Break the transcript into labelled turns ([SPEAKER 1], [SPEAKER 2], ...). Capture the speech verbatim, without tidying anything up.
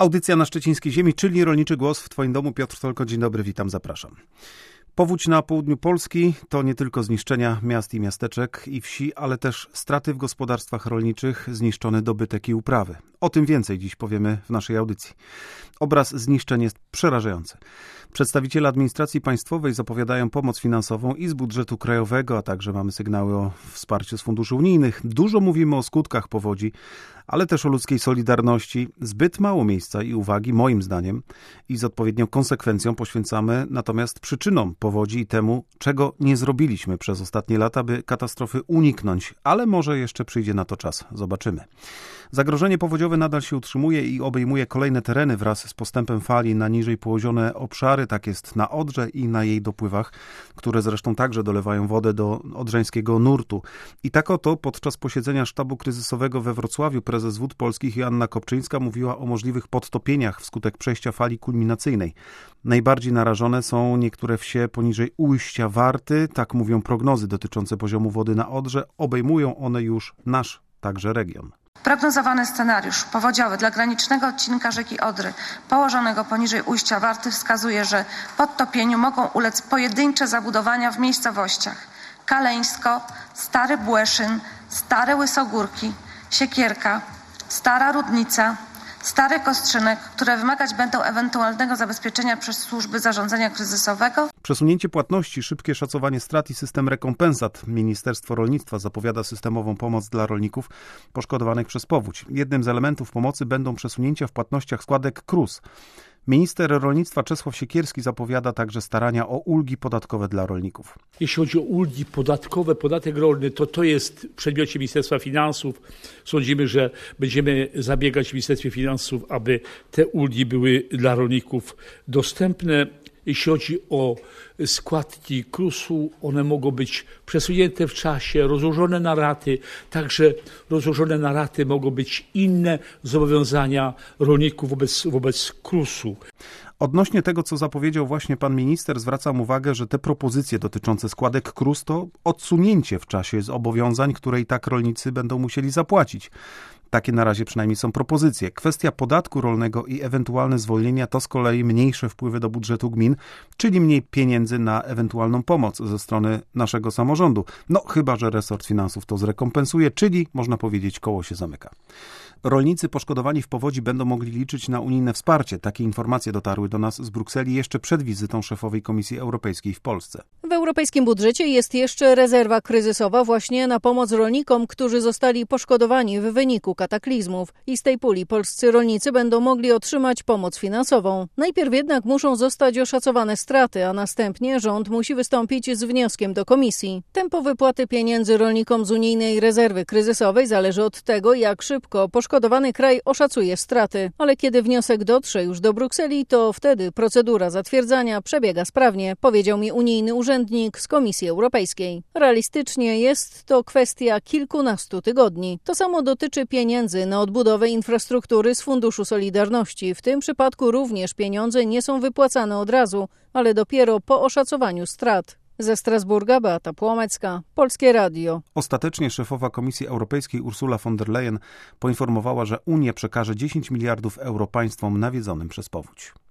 [SPEAKER 1] Audycja na szczecińskiej ziemi, czyli Rolniczy Głos w Twoim domu. Piotr Tolko, dzień dobry, witam, zapraszam. Powódź na południu Polski to nie tylko zniszczenia miast i miasteczek i wsi, ale też straty w gospodarstwach rolniczych, zniszczony dobytek i uprawy. O tym więcej dziś powiemy w naszej audycji. Obraz zniszczeń jest przerażający. Przedstawiciele administracji państwowej zapowiadają pomoc finansową i z budżetu krajowego, a także mamy sygnały o wsparciu z funduszy unijnych. Dużo mówimy o skutkach powodzi, ale też o ludzkiej solidarności. Zbyt mało miejsca i uwagi, moim zdaniem, i z odpowiednią konsekwencją poświęcamy natomiast przyczynom powodzi i temu, czego nie zrobiliśmy przez ostatnie lata, by katastrofy uniknąć, ale może jeszcze przyjdzie na to czas. Zobaczymy. Zagrożenie powodziowe nadal się utrzymuje i obejmuje kolejne tereny wraz z postępem fali na niżej położone obszary. Tak jest na Odrze i na jej dopływach, które zresztą także dolewają wodę do odrzańskiego nurtu. I tak oto podczas posiedzenia sztabu kryzysowego we Wrocławiu prezes Wód Polskich Joanna Kopczyńska mówiła o możliwych podtopieniach wskutek przejścia fali kulminacyjnej. Najbardziej narażone są niektóre wsie poniżej ujścia Warty. Tak mówią prognozy dotyczące poziomu wody na Odrze. Obejmują one już nasz także region.
[SPEAKER 2] Prognozowany scenariusz powodziowy dla granicznego odcinka rzeki Odry położonego poniżej ujścia Warty wskazuje, że podtopieniu mogą ulec pojedyncze zabudowania w miejscowościach Kaleńsko, Stary Błeszyn, Stare Łysogórki, Siekierka, Stara Rudnica, Stary Kostrzynek, które wymagać będą ewentualnego zabezpieczenia przez służby zarządzania kryzysowego.
[SPEAKER 1] Przesunięcie płatności, szybkie szacowanie strat i system rekompensat. Ministerstwo Rolnictwa zapowiada systemową pomoc dla rolników poszkodowanych przez powódź. Jednym z elementów pomocy będą przesunięcia w płatnościach składek K R U S. Minister rolnictwa Czesław Siekierski zapowiada także starania o ulgi podatkowe dla rolników.
[SPEAKER 3] Jeśli chodzi o ulgi podatkowe, podatek rolny, to to jest w przedmiocie Ministerstwa Finansów. Sądzimy, że będziemy zabiegać w Ministerstwie Finansów, aby te ulgi były dla rolników dostępne. Jeśli chodzi o składki K R U S-u, one mogą być przesunięte w czasie, rozłożone na raty. Także rozłożone na raty mogą być inne zobowiązania rolników wobec, wobec K R U S-u.
[SPEAKER 1] Odnośnie tego, co zapowiedział właśnie pan minister, zwracam uwagę, że te propozycje dotyczące składek K R U S to odsunięcie w czasie zobowiązań, które i tak rolnicy będą musieli zapłacić. Takie na razie przynajmniej są propozycje. Kwestia podatku rolnego i ewentualne zwolnienia to z kolei mniejsze wpływy do budżetu gmin, czyli mniej pieniędzy na ewentualną pomoc ze strony naszego samorządu. No chyba że resort finansów to zrekompensuje, czyli można powiedzieć koło się zamyka. Rolnicy poszkodowani w powodzi będą mogli liczyć na unijne wsparcie. Takie informacje dotarły do nas z Brukseli jeszcze przed wizytą szefowej Komisji Europejskiej w Polsce.
[SPEAKER 4] W europejskim budżecie jest jeszcze rezerwa kryzysowa właśnie na pomoc rolnikom, którzy zostali poszkodowani w wyniku kataklizmów. I z tej puli polscy rolnicy będą mogli otrzymać pomoc finansową. Najpierw jednak muszą zostać oszacowane straty, a następnie rząd musi wystąpić z wnioskiem do Komisji. Tempo wypłaty pieniędzy rolnikom z unijnej rezerwy kryzysowej zależy od tego, jak szybko poszkodowani Poszkodowany kraj oszacuje straty, ale kiedy wniosek dotrze już do Brukseli, to wtedy procedura zatwierdzania przebiega sprawnie, powiedział mi unijny urzędnik z Komisji Europejskiej. Realistycznie jest to kwestia kilkunastu tygodni. To samo dotyczy pieniędzy na odbudowę infrastruktury z Funduszu Solidarności. W tym przypadku również pieniądze nie są wypłacane od razu, ale dopiero po oszacowaniu strat. Ze Strasburga Beata Płomecka, Polskie Radio.
[SPEAKER 1] Ostatecznie szefowa Komisji Europejskiej Ursula von der Leyen poinformowała, że Unia przekaże dziesięć miliardów euro państwom nawiedzonym przez powódź.